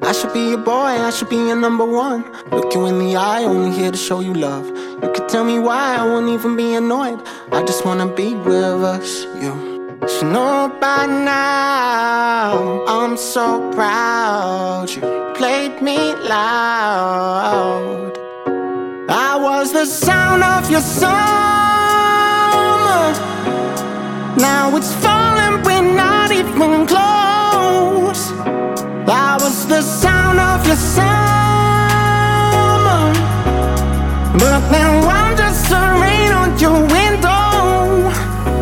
I should be your boy, I should be your number one. Look you in the eye, only here to show you love. You could tell me why, I won't even be annoyed. I just wanna be with us, you should know by now. I'm so proud you played me loud. I was the sound of your summer. Now it's falling, we're not even close. I was the sound of your summer, but now I'm just the rain on your window.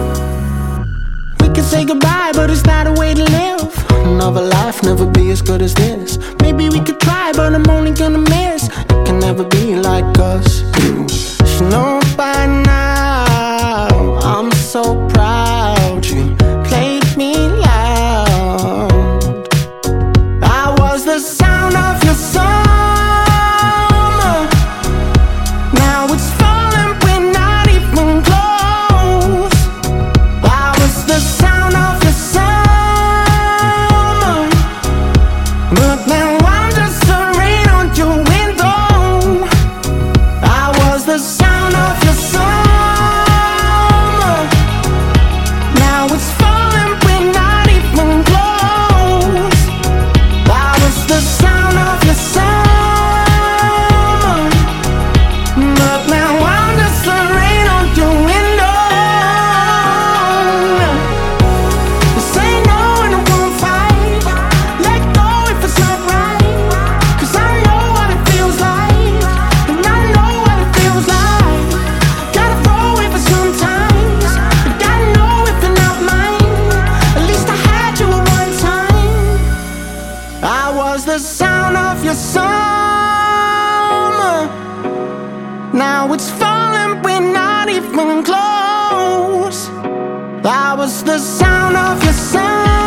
We could say goodbye, but it's not a way to live. Another life, never be as good as this. Maybe we could try, but I'm only gonna miss. It can never be like us. You should know by now. I'm so proud you played me loud. I was the sound of your summer. Now it's falling, we're not even close. I was the sound of your summer, but now I'm just the rain on your window. I was the sound of your summer. Now it's falling, we're not even close. I was the sound of your summer, but now I'm just the rain on your window. Say no and I won't fight. Let go if it's not right. 'Cause I know what it feels like, and I know what it feels like. Gotta throw away for sometimes, but gotta know if you're not mine. At least I had you at one time. I was the sound of your summer. Now it's falling, we're not even close. I was the sound of your summer.